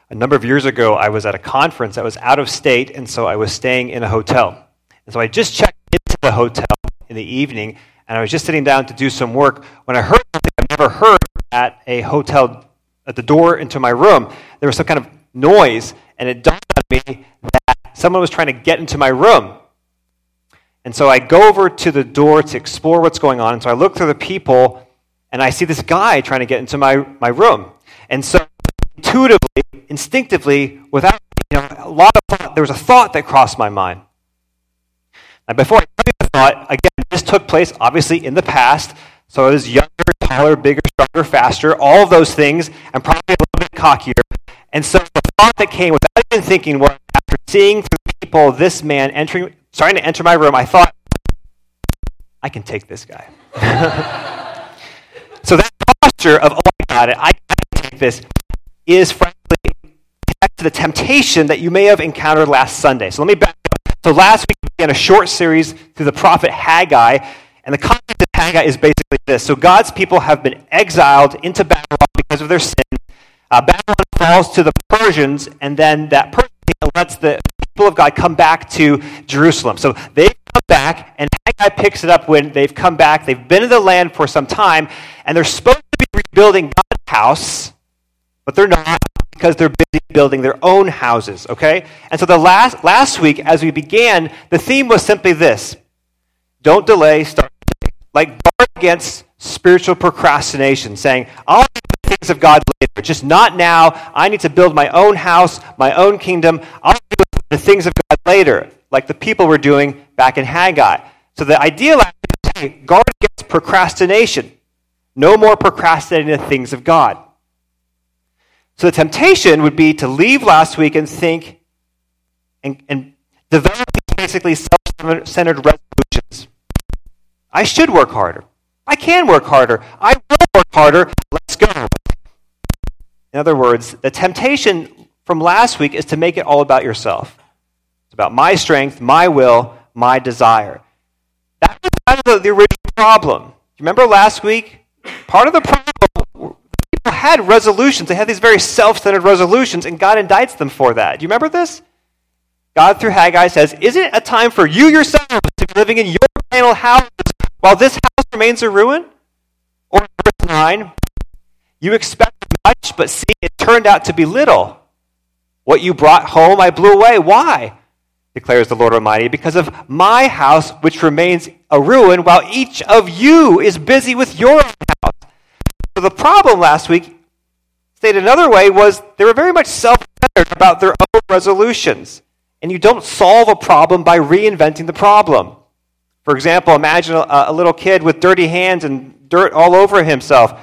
A number of years ago, I was at a conference that was out of state, and so I was staying in a hotel. And so I just checked into the hotel in the evening, and I was just sitting down to do some work when I heard something I've never heard at a hotel at the door into my room. There was some kind of noise, and it dawned on me that someone was trying to get into my room. And so I go over to the door to explore what's going on, and so I look through the people, and I see this guy trying to get into my room. And so intuitively, instinctively, without a lot of thought, there was a thought that crossed my mind. Now, before I tell you the thought, again, this took place obviously in the past. So I was younger, taller, bigger, stronger, faster, all of those things, and probably a little bit cockier. And so the thought that came without even thinking was, after seeing through the people this man starting to enter my room, I thought, I can take this guy. So that posture of, oh, I got it, I can take this, is frankly back to the temptation that you may have encountered last Sunday. So let me back up. So last week we began a short series through the prophet Haggai, and the context of Haggai is basically this. So God's people have been exiled into Babylon because of their sin. Babylon falls to the Persians, and then that Persian lets the people of God come back to Jerusalem. So they've come back, and Haggai picks it up when they've come back. They've been in the land for some time, and they're supposed to be rebuilding God's house, but they're not, because they're busy building their own houses, okay? And so the last week, as we began, the theme was simply this: don't delay, start today. Like, guard against spiritual procrastination, saying, I'll do the things of God later, just not now. I need to build my own house, my own kingdom. I'll do the things of God later, like the people were doing back in Haggai. So the idea last week is, hey, guard against procrastination. No more procrastinating the things of God. So the temptation would be to leave last week and think and develop basically self-centered resolutions. I should work harder. I can work harder. I will work harder. Let's go. In other words, the temptation from last week is to make it all about yourself. It's about my strength, my will, my desire. That was kind of the original problem. You remember last week? Part of the problem, people had resolutions. They had these very self-centered resolutions, and God indicts them for that. Do you remember this? God, through Haggai, says, isn't it a time for you yourselves to be living in your panel houses while this house remains a ruin? Or verse 9, you expected much, but see, it turned out to be little. What you brought home I blew away. Why? Declares the Lord Almighty, because of my house, which remains a ruin, while each of you is busy with your own house. So the problem last week, stated another way, was they were very much self-centered about their own resolutions. And you don't solve a problem by reinventing the problem. For example, imagine a little kid with dirty hands and dirt all over himself,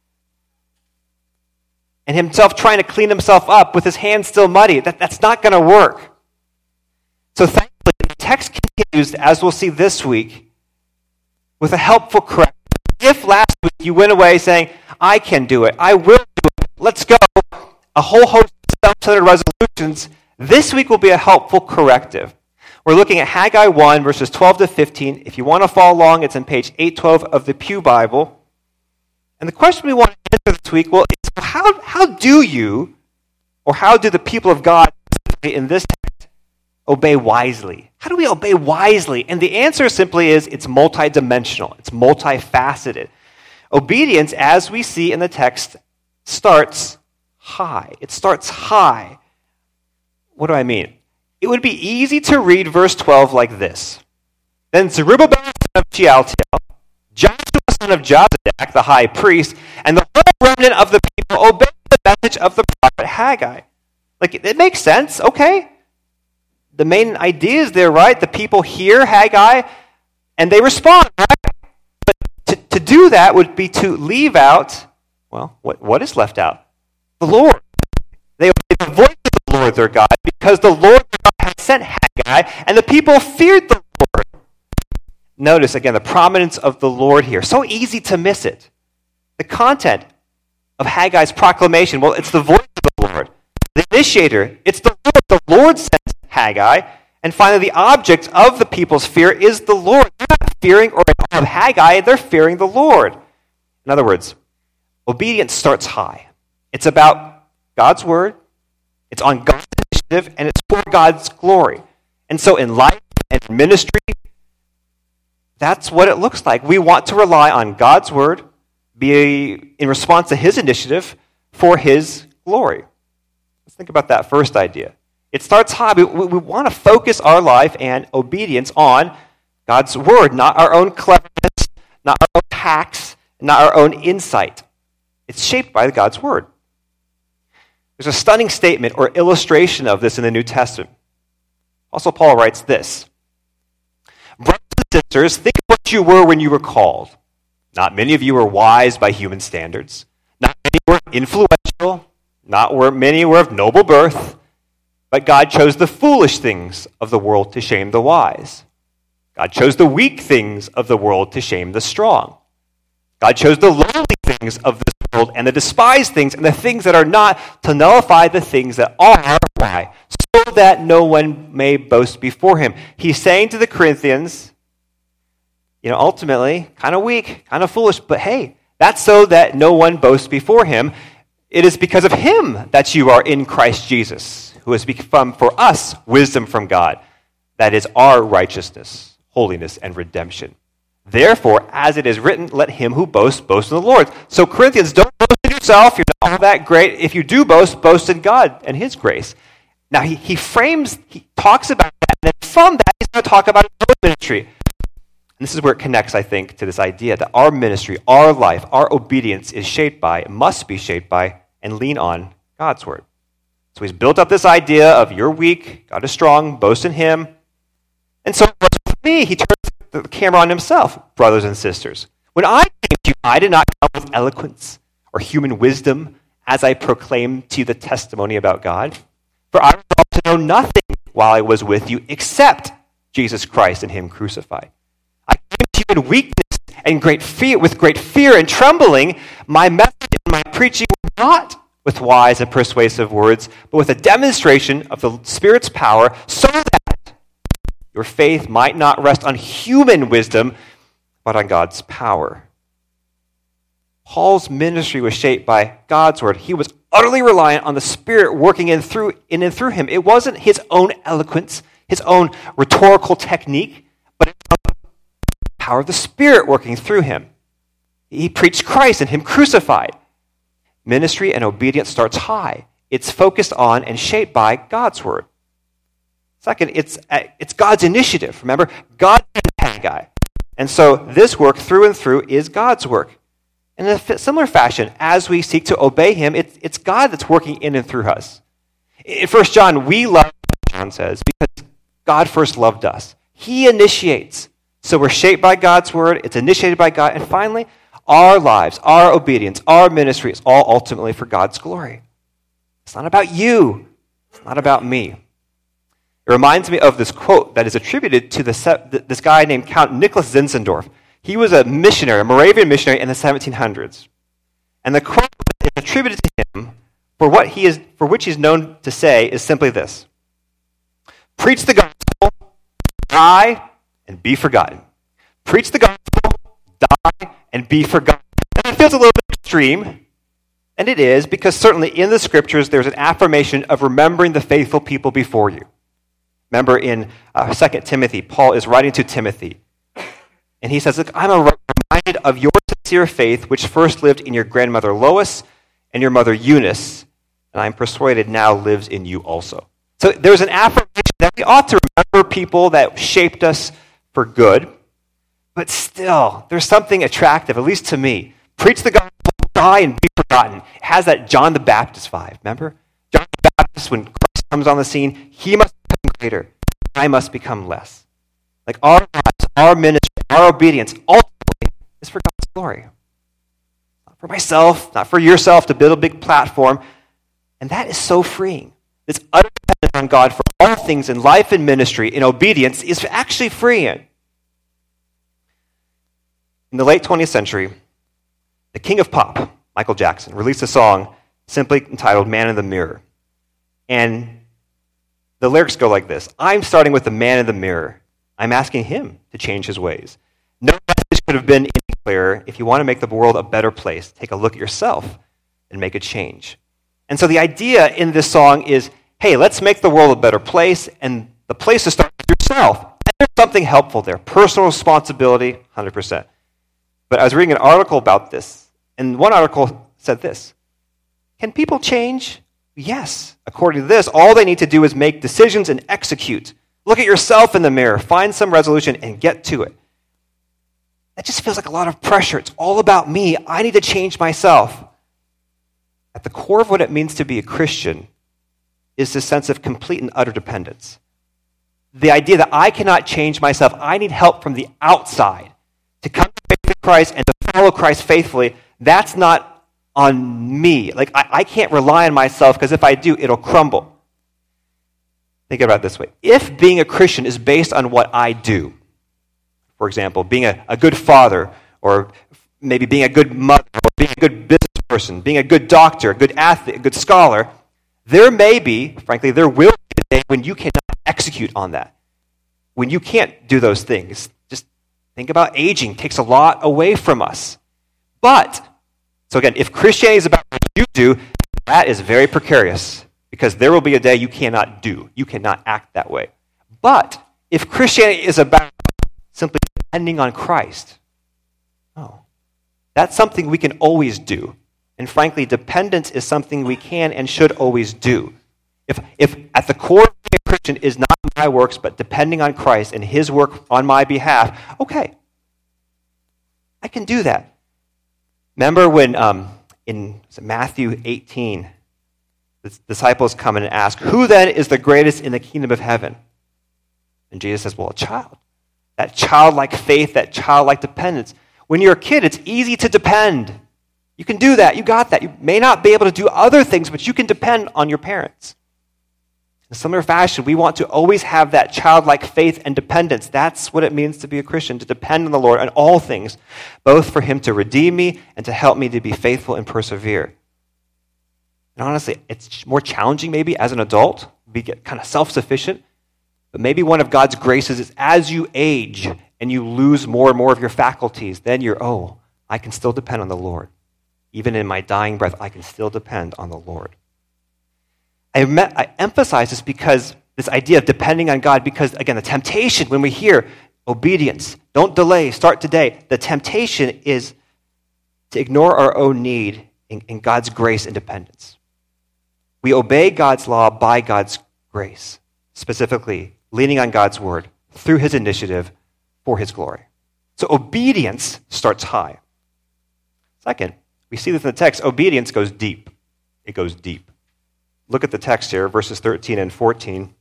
and himself trying to clean himself up with his hands still muddy. That's not going to work. So thankfully, the text continues, as we'll see this week, with a helpful correction. If last week you went away saying, I can do it, I will do it, let's go, a whole host of self-centered resolutions, this week will be a helpful corrective. We're looking at Haggai 1, verses 12 to 15. If you want to follow along, it's on page 812 of the Pew Bible. And the question we want to answer this week, well, is how do you, or how do the people of God in this text obey wisely? How do we obey wisely? And the answer simply is it's multidimensional. It's multifaceted. Obedience, as we see in the text, starts high. It starts high. What do I mean? It would be easy to read verse 12 like this. Then Zerubbabel son of Shealtiel, Joshua son of Jozadak, the high priest, and the whole remnant of the people obeyed the message of the prophet Haggai. Like, it makes sense, okay? The main idea is there, right? The people hear Haggai, and they respond, right? But to do that would be to leave out, well, what is left out? The Lord. They obey the voice of the Lord their God, because the Lord their God had sent Haggai, and the people feared the Lord. Notice, again, the prominence of the Lord here. So easy to miss it. The content of Haggai's proclamation, well, it's the voice of the Lord. The initiator, it's the Lord. The Lord sent Haggai. And finally, the object of the people's fear is the Lord. They're not fearing or in awe of Haggai, they're fearing the Lord. In other words, obedience starts high. It's about God's word, It's on God's initiative, and it's for God's glory. And so in life and ministry, that's what it looks like. We want to rely on God's word, be in response to his initiative for his glory. Let's think about that first idea. It starts high. We want to focus our life and obedience on God's word, not our own cleverness, not our own hacks, not our own insight. It's shaped by God's word. There's a stunning statement or illustration of this in the New Testament. Apostle Paul writes this: "Brothers and sisters, think of what you were when you were called. Not many of you were wise by human standards. Not many were influential. Not many were of noble birth. But God chose the foolish things of the world to shame the wise. God chose the weak things of the world to shame the strong. God chose the lowly things of this world and the despised things and the things that are not to nullify the things that are." Why? "So that no one may boast before him." He's saying to the Corinthians, ultimately, kind of weak, kind of foolish, but hey, that's so that no one boasts before him. It is because of him that you are in Christ Jesus, who has become for us wisdom from God. That is our righteousness, holiness, and redemption. Therefore, as it is written, let him who boasts boast in the Lord. So Corinthians, don't boast in yourself. You're not all that great. If you do boast in God and his grace. Now, he talks about that, and then from that, he's going to talk about his own ministry. And this is where it connects, I think, to this idea that our ministry, our life, our obedience is shaped by, must be shaped by, and lean on God's word. So he's built up this idea of you're weak, God is strong, boast in him. And so for me, he turns the camera on himself, brothers and sisters. When I came to you, I did not come with eloquence or human wisdom as I proclaimed to you the testimony about God. For I resolved to know nothing while I was with you except Jesus Christ and him crucified. I came to you in weakness and with great fear and trembling. My message and my preaching were not with wise and persuasive words, but with a demonstration of the Spirit's power, so that your faith might not rest on human wisdom, but on God's power. Paul's ministry was shaped by God's word. He was utterly reliant on the Spirit working in and through him. It wasn't his own eloquence, his own rhetorical technique, but it was the power of the Spirit working through him. He preached Christ and him crucified. Ministry and obedience starts high. It's focused on and shaped by God's word. Second, it's God's initiative. Remember, God's the guy. And so this work through and through is God's work. In a similar fashion, as we seek to obey him, it's God that's working in and through us. In 1 John, we love, John says, because God first loved us. He initiates. So we're shaped by God's word. It's initiated by God. And finally, our lives, our obedience, our ministry is all ultimately for God's glory. It's not about you. It's not about me. It reminds me of this quote that is attributed to this guy named Count Nicholas Zinzendorf. He was a missionary, a Moravian missionary in the 1700s. And the quote that is attributed to him for which he's known to say is simply this: "Preach the gospel, die, and be forgotten. Preach the gospel, die, and be forgotten." And it feels a little bit extreme, and it is, because certainly in the scriptures there's an affirmation of remembering the faithful people before you. Remember in 2 Timothy, Paul is writing to Timothy, and he says, "Look, I'm reminded of your sincere faith, which first lived in your grandmother Lois and your mother Eunice, and I'm persuaded now lives in you also." So there's an affirmation that we ought to remember people that shaped us for good, but still, there's something attractive, at least to me. Preach the gospel, die, and be forgotten. It has that John the Baptist vibe, remember? John the Baptist, when Christ comes on the scene, he must become greater, I must become less. Like our lives, our ministry, our obedience, ultimately is for God's glory. Not for myself, not for yourself to build a big platform. And that is so freeing. This utter dependence on God for all things in life and ministry, in obedience, is actually freeing. In the late 20th century, the king of pop, Michael Jackson, released a song simply entitled "Man in the Mirror." And the lyrics go like this: "I'm starting with the man in the mirror. I'm asking him to change his ways. No message could have been any clearer. If you want to make the world a better place, take a look at yourself and make a change." And so the idea in this song is, hey, let's make the world a better place, and the place to start with yourself. And there's something helpful there. Personal responsibility, 100%. But I was reading an article about this, and one article said this: can people change? Yes. According to this, all they need to do is make decisions and execute. Look at yourself in the mirror, find some resolution, and get to it. That just feels like a lot of pressure. It's all about me. I need to change myself. At the core of what it means to be a Christian is this sense of complete and utter dependence. The idea that I cannot change myself. I need help from the outside to come to faith in Christ and to follow Christ faithfully. That's not on me. Like, I can't rely on myself, because if I do, it'll crumble. Think about it this way. If being a Christian is based on what I do, for example, being a good father, or maybe being a good mother, or being a good business person, being a good doctor, a good athlete, a good scholar, there may be, frankly, there will be a day when you cannot execute on that. When you can't do those things. Just think about aging. It takes a lot away from us. So again, if Christianity is about what you do, that is very precarious, because there will be a day you cannot do. You cannot act that way. But if Christianity is about simply depending on Christ, that's something we can always do. And frankly, dependence is something we can and should always do. If at the core of being a Christian is not my works, but depending on Christ and his work on my behalf, okay, I can do that. Remember when in Matthew 18, the disciples come in and ask, who then is the greatest in the kingdom of heaven? And Jesus says, well, a child. That childlike faith, that childlike dependence. When you're a kid, it's easy to depend. You can do that. You got that. You may not be able to do other things, but you can depend on your parents. In a similar fashion, we want to always have that childlike faith and dependence. That's what it means to be a Christian, to depend on the Lord on all things, both for him to redeem me and to help me to be faithful and persevere. And honestly, it's more challenging maybe as an adult, get kind of self-sufficient, but maybe one of God's graces is as you age and you lose more and more of your faculties, then I can still depend on the Lord. Even in my dying breath, I can still depend on the Lord. I emphasize this because this idea of depending on God, because again, the temptation when we hear obedience, don't delay, start today, the temptation is to ignore our own need in God's grace and dependence. We obey God's law by God's grace, specifically leaning on God's word through his initiative for his glory. So obedience starts high. Second, we see this in the text, obedience goes deep. It goes deep. Look at the text here, verses 13 and 14.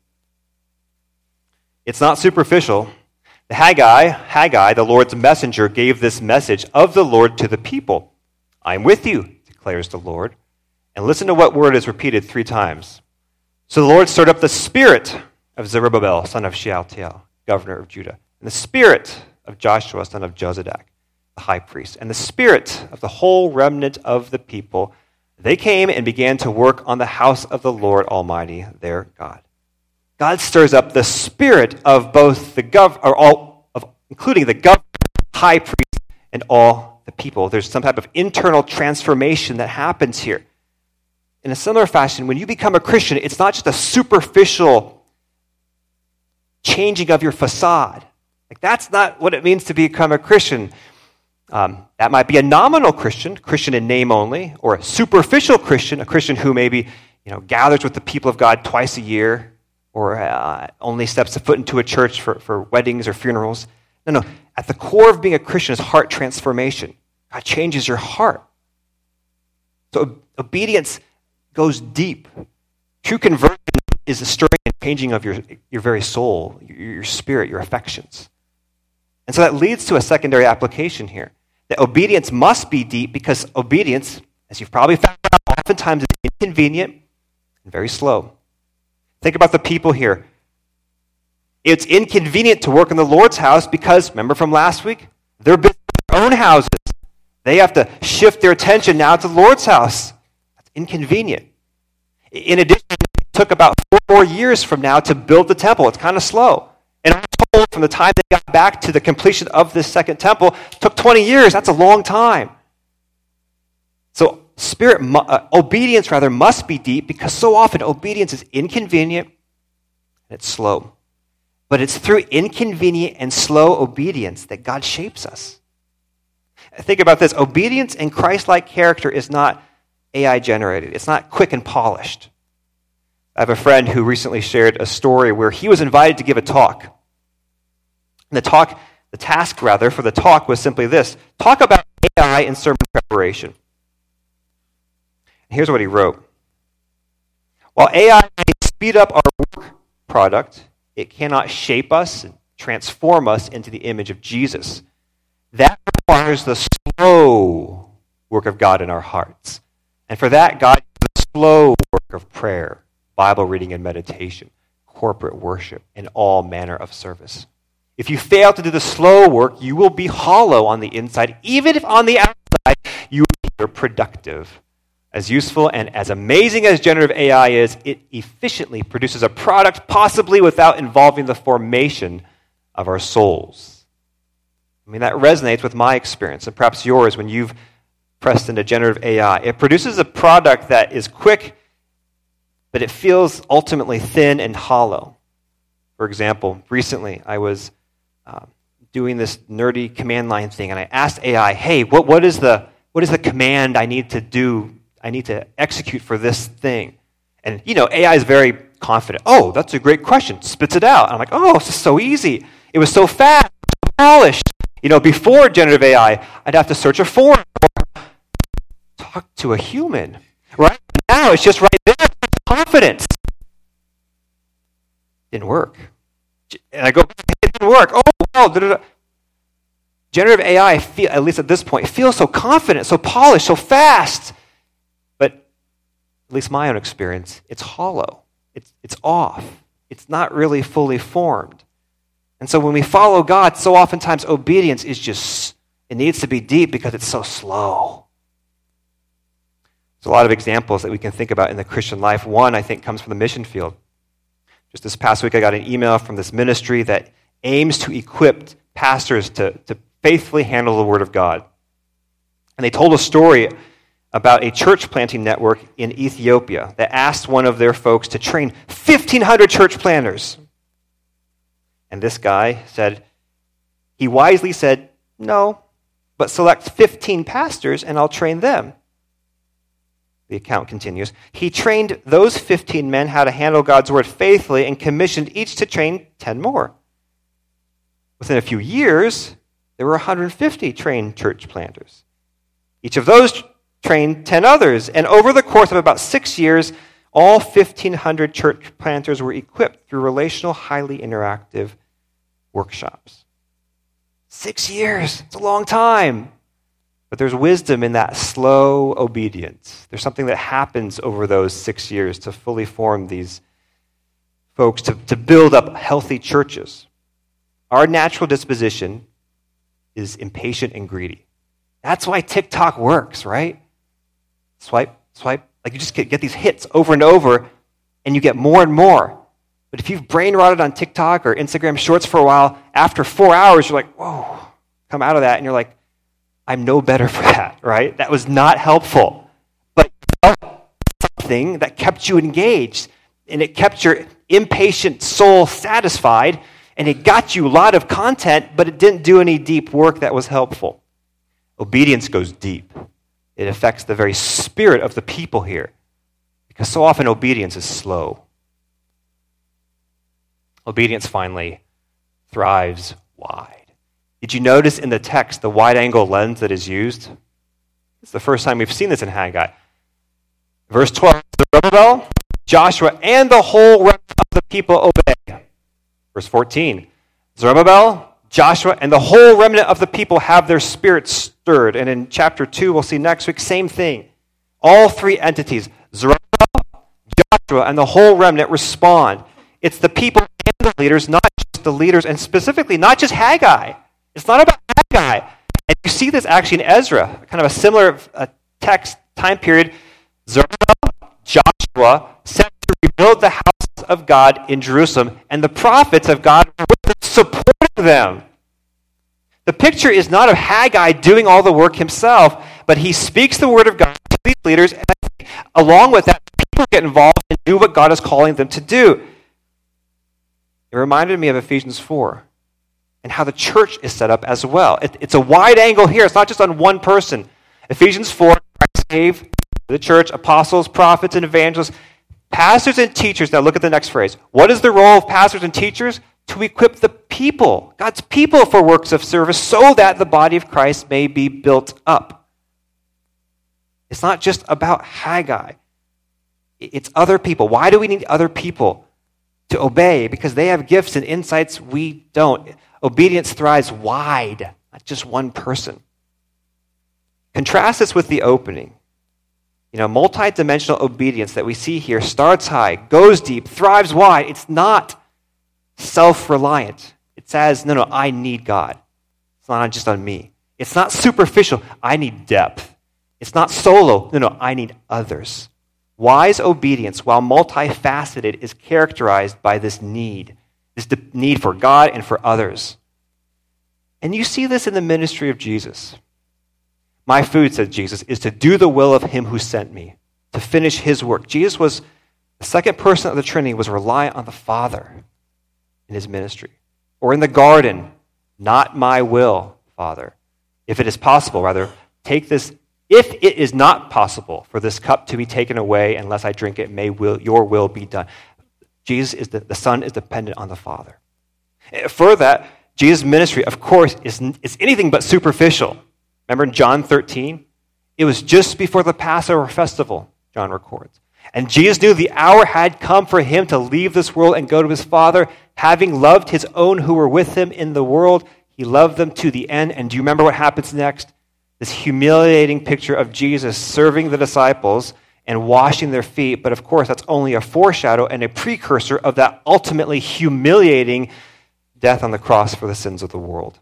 It's not superficial. The Haggai, the Lord's messenger, gave this message of the Lord to the people. I am with you, declares the Lord. And listen to what word is repeated 3 times. So the Lord stirred up the spirit of Zerubbabel, son of Shealtiel, governor of Judah, and the spirit of Joshua, son of Jozadak, the high priest, and the spirit of the whole remnant of the people. They came and began to work on the house of the Lord Almighty, their God. God stirs up the spirit of both including the governor, high priest, and all the people. There's some type of internal transformation that happens here. In a similar fashion, when you become a Christian, it's not just a superficial changing of your facade. Like, that's not what it means to become a Christian. That might be a nominal Christian in name only, or a superficial Christian, a Christian who maybe gathers with the people of God twice a year, or only steps a foot into a church for weddings or funerals. No. At the core of being a Christian is heart transformation. God changes your heart. So obedience goes deep. True conversion is the stirring and changing of your very soul, your spirit, your affections. And so that leads to a secondary application here. That obedience must be deep because obedience, as you've probably found out, oftentimes is inconvenient and very slow. Think about the people here. It's inconvenient to work in the Lord's house because, remember from last week, they're busy with their own houses. They have to shift their attention now to the Lord's house. That's inconvenient. In addition, it took about 4 more years from now to build the temple. It's kind of slow. And I'm told from the time they got back to the completion of this second temple, it took 20 years. That's a long time. So obedience must be deep, because so often obedience is inconvenient and it's slow. But it's through inconvenient and slow obedience that God shapes us. Think about this. Obedience and Christ-like character is not AI generated. It's not quick and polished. I have a friend who recently shared a story where he was invited to give a talk. And the task for the talk was simply this: talk about AI in sermon preparation. And here's what he wrote. While AI may speed up our work product, it cannot shape us and transform us into the image of Jesus. That requires the slow work of God in our hearts. And for that, God uses the slow work of prayer, Bible reading and meditation, corporate worship, and all manner of service. If you fail to do the slow work, you will be hollow on the inside, even if on the outside you appear productive. As useful and as amazing as generative AI is, it efficiently produces a product possibly without involving the formation of our souls. I mean, that resonates with my experience and perhaps yours when you've pressed into generative AI. It produces a product that is quick, but it feels ultimately thin and hollow. For example, recently I was doing this nerdy command line thing, and I asked AI, hey, what is the command I need to do? I need to execute for this thing. And, AI is very confident. Oh, that's a great question. Spits it out. And I'm like, oh, this is so easy. It was so fast, so polished. Before generative AI, I'd have to search a forum or talk to a human, right? Now it's just right there. Confidence. Didn't work. And I go, it didn't work. Oh, wow. Da-da-da. Generative AI, at least at this point, feels so confident, so polished, so fast. But at least my own experience, it's hollow. It's off. It's not really fully formed. And so when we follow God, so oftentimes obedience it needs to be deep because it's so slow. There's a lot of examples that we can think about in the Christian life. One, I think, comes from the mission field. Just this past week, I got an email from this ministry that aims to equip pastors to faithfully handle the Word of God. And they told a story about a church planting network in Ethiopia that asked one of their folks to train 1,500 church planters. And this guy he wisely said, no, but select 15 pastors and I'll train them. The account continues. He trained those 15 men how to handle God's word faithfully and commissioned each to train 10 more. Within a few years, there were 150 trained church planters. Each of those trained 10 others. And over the course of about 6 years, all 1,500 church planters were equipped through relational, highly interactive workshops. 6 years. It's a long time. But there's wisdom in that slow obedience. There's something that happens over those 6 years to fully form these folks, to build up healthy churches. Our natural disposition is impatient and greedy. That's why TikTok works, right? Swipe. Like you just get these hits over and over, and you get more and more. But if you've brain rotted on TikTok or Instagram Shorts for a while, after 4 hours, you're like, whoa, come out of that, and you're like, I'm no better for that, right? That was not helpful. But something that kept you engaged, and it kept your impatient soul satisfied, and it got you a lot of content, but it didn't do any deep work that was helpful. Obedience goes deep. It affects the very spirit of the people here, because so often obedience is slow. Obedience finally thrives wide. Did you notice in the text the wide-angle lens that is used? It's the first time we've seen this in Haggai. Verse 12, Zerubbabel, Joshua, and the whole remnant of the people obey. Verse 14, Zerubbabel, Joshua, and the whole remnant of the people have their spirits stirred. And in chapter 2, we'll see next week, same thing. All three entities, Zerubbabel, Joshua, and the whole remnant respond. It's the people and the leaders, not just the leaders, and specifically not just Haggai. It's not about Haggai. And you see this actually in Ezra, kind of a similar text time period. Zerubbabel, Joshua, set to rebuild the house of God in Jerusalem, and the prophets of God were with them, supporting them. The picture is not of Haggai doing all the work himself, but he speaks the word of God to these leaders, and I think along with that, people get involved and do what God is calling them to do. It reminded me of Ephesians 4 and how the church is set up as well. It's a wide angle here. It's not just on one person. Ephesians 4, Christ gave the church apostles, prophets, and evangelists, pastors and teachers. Now look at the next phrase. What is the role of pastors and teachers? To equip the people, God's people, for works of service so that the body of Christ may be built up. It's not just about Haggai. It's other people. Why do we need other people to obey? Because they have gifts and insights we don't. Obedience thrives wide, not just one person. Contrast this with the opening. Multi-dimensional obedience that we see here starts high, goes deep, thrives wide. It's not self-reliant. It says, no, I need God. It's not just on me. It's not superficial. I need depth. It's not solo. No, I need others. Wise obedience, while multifaceted, is characterized by this need for God and for others. And you see this in the ministry of Jesus. My food, said Jesus, is to do the will of him who sent me, to finish his work. Jesus was, the second person of the Trinity, was reliant on the Father in his ministry. Or in the garden, not my will, Father. If it is possible, rather, take this. If it is not possible for this cup to be taken away unless I drink it, your will be done. Jesus the Son is dependent on the Father. For that, Jesus' ministry, of course, is anything but superficial. Remember in John 13? It was just before the Passover festival, John records. And Jesus knew the hour had come for him to leave this world and go to his Father. Having loved his own who were with him in the world, he loved them to the end. And do you remember what happens next? This humiliating picture of Jesus serving the disciples and washing their feet. But of course, that's only a foreshadow and a precursor of that ultimately humiliating death on the cross for the sins of the world.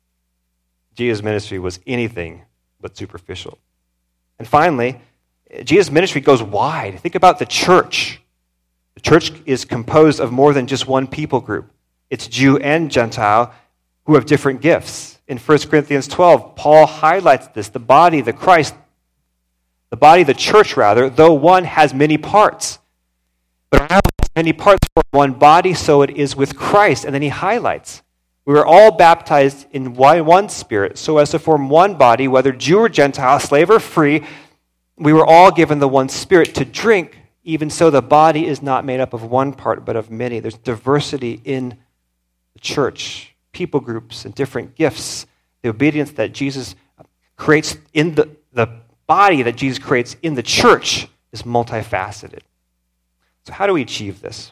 Jesus' ministry was anything but superficial. And finally, Jesus' ministry goes wide. Think about the church. The church is composed of more than just one people group. It's Jew and Gentile who have different gifts. In 1 Corinthians 12, Paul highlights this. The body, the church, though one has many parts. But all has many parts for one body, so it is with Christ. And then he highlights, we were all baptized in one Spirit, so as to form one body, whether Jew or Gentile, slave or free. We were all given the one Spirit to drink. Even so, the body is not made up of one part, but of many. There's diversity in the church, people groups and different gifts. The obedience that Jesus creates in the body that Jesus creates in the church is multifaceted. So how do we achieve this?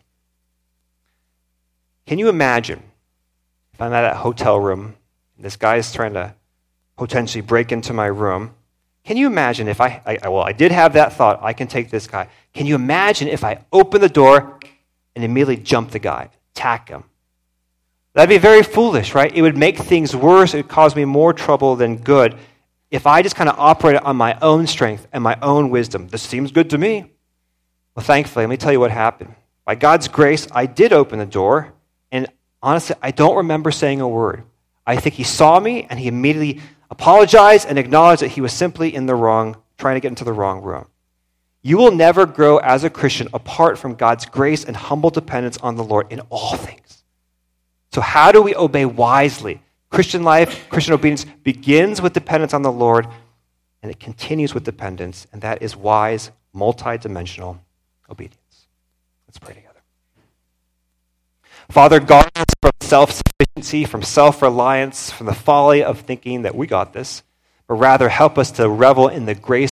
Can you imagine if I'm at a hotel room and this guy is trying to potentially break into my room? Can you imagine if I did have that thought, I can take this guy. Can you imagine if I open the door and immediately jump the guy, attack him? That'd be very foolish, right? It would make things worse. It would cause me more trouble than good if I just kind of operated on my own strength and my own wisdom. This seems good to me. Well, thankfully, let me tell you what happened. By God's grace, I did open the door, and honestly, I don't remember saying a word. I think he saw me, and he immediately apologized and acknowledged that he was simply trying to get into the wrong room. You will never grow as a Christian apart from God's grace and humble dependence on the Lord in all things. So how do we obey wisely? Christian life, Christian obedience begins with dependence on the Lord, and it continues with dependence, and that is wise, multi-dimensional obedience. Let's pray together. Father, guard us from self-sufficiency, from self-reliance, from the folly of thinking that we got this, but rather help us to revel in the grace